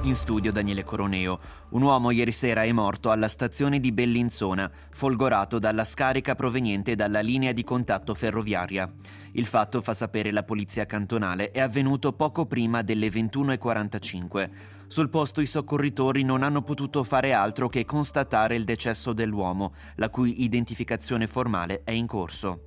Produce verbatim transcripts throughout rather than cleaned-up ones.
In studio Daniele Coroneo. Un uomo ieri sera è morto alla stazione di Bellinzona, folgorato dalla scarica proveniente dalla linea di contatto ferroviaria. Il fatto, fa sapere la polizia cantonale, è avvenuto poco prima delle ventuno e quarantacinque. Sul posto i soccorritori non hanno potuto fare altro che constatare il decesso dell'uomo, la cui identificazione formale è in corso.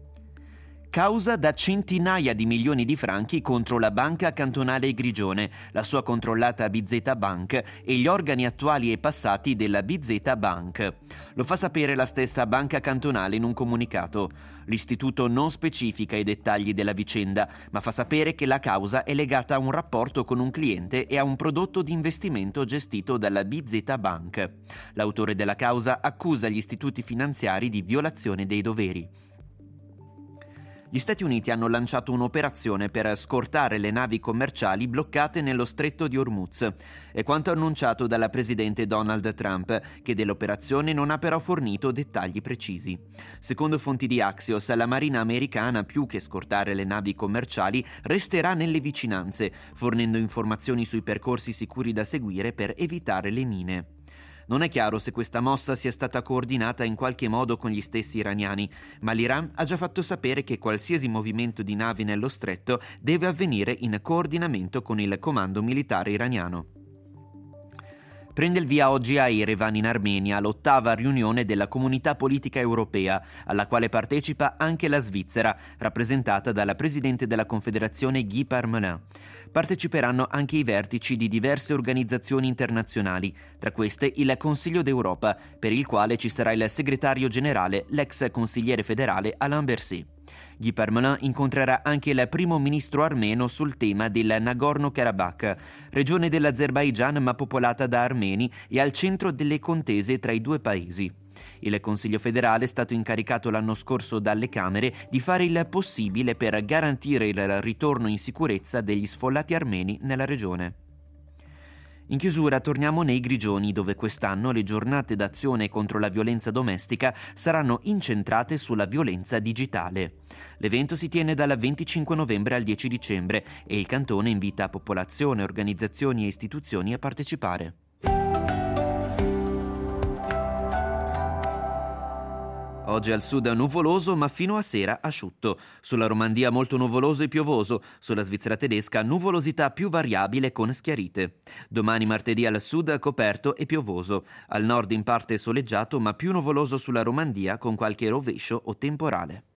Causa da centinaia di milioni di franchi contro la Banca Cantonale Grigione, la sua controllata B Z Bank e gli organi attuali e passati della B Z Bank. Lo fa sapere la stessa Banca Cantonale in un comunicato. L'istituto non specifica i dettagli della vicenda, ma fa sapere che la causa è legata a un rapporto con un cliente e a un prodotto di investimento gestito dalla B Z Bank. L'autore della causa accusa gli istituti finanziari di violazione dei doveri. Gli Stati Uniti hanno lanciato un'operazione per scortare le navi commerciali bloccate nello stretto di Hormuz. È quanto annunciato dalla presidente Donald Trump, che dell'operazione non ha però fornito dettagli precisi. Secondo fonti di Axios, la Marina americana, più che scortare le navi commerciali, resterà nelle vicinanze, fornendo informazioni sui percorsi sicuri da seguire per evitare le mine. Non è chiaro se questa mossa sia stata coordinata in qualche modo con gli stessi iraniani, ma l'Iran ha già fatto sapere che qualsiasi movimento di navi nello stretto deve avvenire in coordinamento con il comando militare iraniano. Prende il via oggi a Yerevan in Armenia l'ottava riunione della Comunità Politica Europea, alla quale partecipa anche la Svizzera, rappresentata dalla presidente della Confederazione Guy Parmelin. Parteciperanno anche i vertici di diverse organizzazioni internazionali, tra queste il Consiglio d'Europa, per il quale ci sarà il segretario generale, l'ex consigliere federale Alain Berset. Guy Parmelin incontrerà anche il primo ministro armeno sul tema del Nagorno-Karabakh, regione dell'Azerbaigian ma popolata da armeni e al centro delle contese tra i due paesi. Il Consiglio federale è stato incaricato l'anno scorso dalle Camere di fare il possibile per garantire il ritorno in sicurezza degli sfollati armeni nella regione. In chiusura torniamo nei Grigioni, dove quest'anno le giornate d'azione contro la violenza domestica saranno incentrate sulla violenza digitale. L'evento si tiene dal venticinque novembre al dieci dicembre e il cantone invita popolazione, organizzazioni e istituzioni a partecipare. Oggi al sud nuvoloso ma fino a sera asciutto. Sulla Romandia molto nuvoloso e piovoso. Sulla Svizzera tedesca nuvolosità più variabile con schiarite. Domani martedì al sud coperto e piovoso. Al nord in parte soleggiato ma più nuvoloso sulla Romandia con qualche rovescio o temporale.